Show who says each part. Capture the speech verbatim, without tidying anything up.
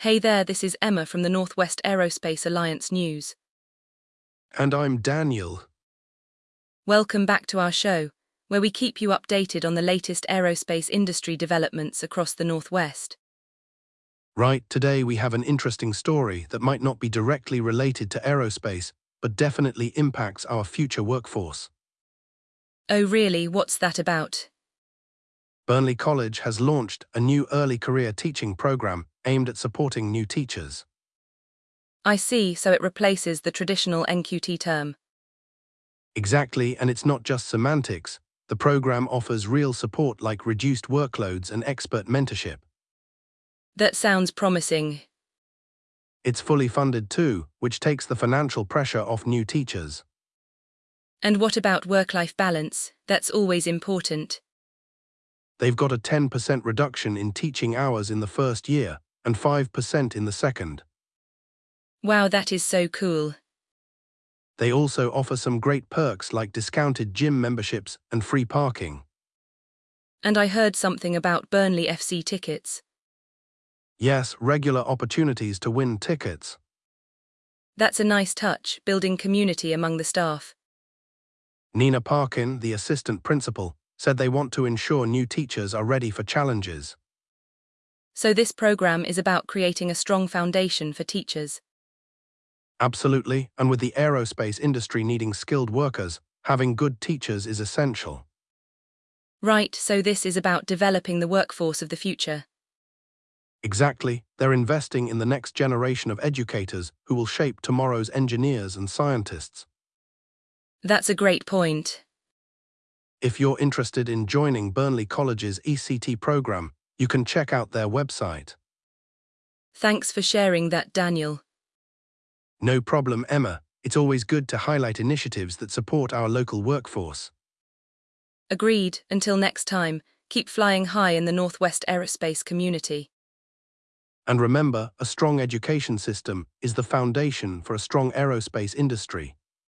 Speaker 1: Hey there, this is Emma from the Northwest Aerospace Alliance News.
Speaker 2: And I'm Daniel.
Speaker 1: Welcome back to our show, where we keep you updated on the latest aerospace industry developments across the Northwest.
Speaker 2: Right, today we have an interesting story that might not be directly related to aerospace, but definitely impacts our future workforce.
Speaker 1: Oh really, what's that about?
Speaker 2: Burnley College has launched a new early career teaching program aimed at supporting new teachers.
Speaker 1: I see, so it replaces the traditional N Q T term.
Speaker 2: Exactly, and it's not just semantics. The program offers real support like reduced workloads and expert mentorship.
Speaker 1: That sounds promising.
Speaker 2: It's fully funded too, which takes the financial pressure off new teachers.
Speaker 1: And what about work-life balance? That's always important.
Speaker 2: They've got a ten percent reduction in teaching hours in the first year and five percent in the second.
Speaker 1: Wow, that is so cool.
Speaker 2: They also offer some great perks like discounted gym memberships and free parking.
Speaker 1: And I heard something about Burnley F C tickets.
Speaker 2: Yes, regular opportunities to win tickets.
Speaker 1: That's a nice touch, building community among the staff.
Speaker 2: Nina Parkin, the assistant principal, said they want to ensure new teachers are ready for challenges.
Speaker 1: So this program is about creating a strong foundation for teachers.
Speaker 2: Absolutely, and with the aerospace industry needing skilled workers, having good teachers is essential.
Speaker 1: Right, so this is about developing the workforce of the future.
Speaker 2: Exactly, they're investing in the next generation of educators who will shape tomorrow's engineers and scientists.
Speaker 1: That's a great point.
Speaker 2: If you're interested in joining Burnley College's E C T program, you can check out their website.
Speaker 1: Thanks for sharing that, Daniel.
Speaker 2: No problem, Emma. It's always good to highlight initiatives that support our local workforce.
Speaker 1: Agreed. Until next time, keep flying high in the Northwest aerospace community.
Speaker 2: And remember, a strong education system is the foundation for a strong aerospace industry.